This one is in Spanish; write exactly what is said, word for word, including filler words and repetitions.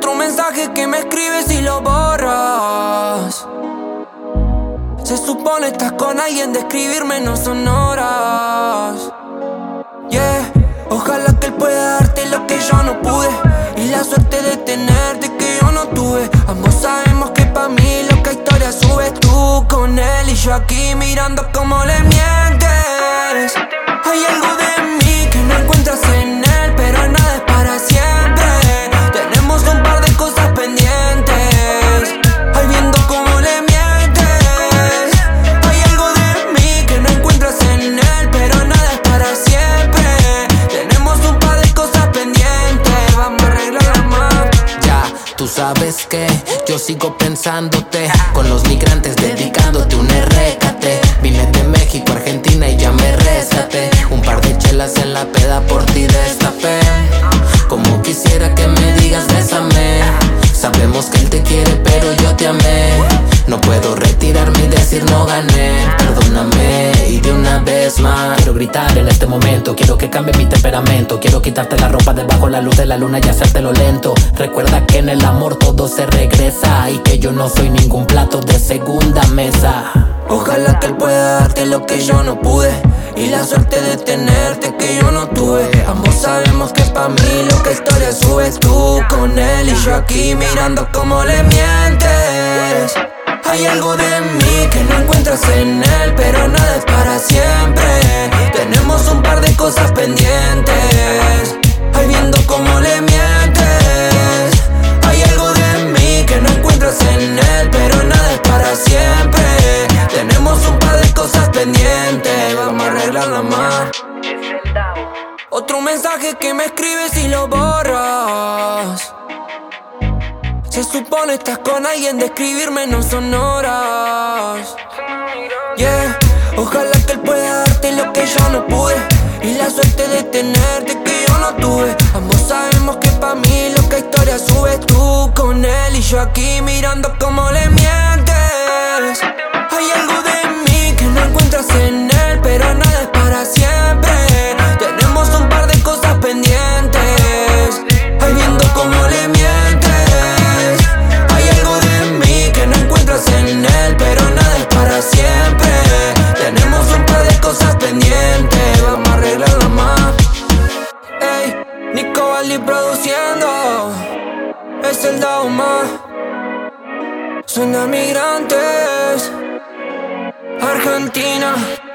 Otro mensaje que me escribes y lo borras. Se supone estás con alguien, de escribirme no son horas. Yeah, ojalá que él pueda darte lo que yo no pude, y la suerte de tenerte que yo no tuve. Ambos sabemos que pa' mí loca historia subes tú con él, y yo aquí mirando cómo le mientes. Hay algo de mí que no encuentras en él, pero nada es para siempre. Tenemos un par de cosas pendientes, ahí viendo cómo le mientes. Hay algo de mí que no encuentras en él, pero nada es para siempre. Tenemos un par de cosas pendientes, vamos a arreglarlas más. Ya, tú sabes que yo sigo pensándote, con los migrantes dedicándote un rescate. Vine de México a Argentina y ya me rescaté. Un par de chelas en la peda por ti destapé. Como quisiera que me digas bésame. Sabemos que él te quiere pero yo te amé. No puedo retirarme y decir no gané. Perdóname y de una vez más quiero gritar en este momento. Quiero que cambie mi temperamento. Quiero quitarte la ropa debajo la luz de la luna y hacértelo lento. Recuerda que en el amor todo se regresa, y que yo no soy ningún plato de segunda mesa. Ojalá que él pueda darte lo que yo no pude, y la suerte de tenerte que yo no tuve. Ambos sabemos que pa' mí loca historia subes tú con él, y yo aquí mirando cómo le mientes. Hay algo de mí que no encuentras en él, pero nada es para siempre. Tenemos un par de cosas pendientes, ahí viendo cómo le mientes. Hay algo de mí que no encuentras en él, pero nada es para siempre. Tenemos un par de cosas pendientes, vamos a arreglarla más. Otro mensaje que me escribes y lo borras. Se supone estás con alguien, de escribirme no son horas. Yeah, ojalá que él pueda darte lo que yo no pude, y la suerte de tenerte que yo no tuve. Ambos sabemos que pa' mí loca historia subes tú con él, y yo aquí mirando cómo le mientes. Hay algo de mí que no encuentras en él, pero nada es para siempre. Tenemos un par de cosas pendientes, ahí viendo cómo le mientes. Hay algo de mí que no encuentras en él, pero nada es para siempre. Tenemos un par de cosas pendientes, vamos a arreglarlo más. Ey, Nico Valli produciendo, es el Dauma. Suena Migrantes, Argentina.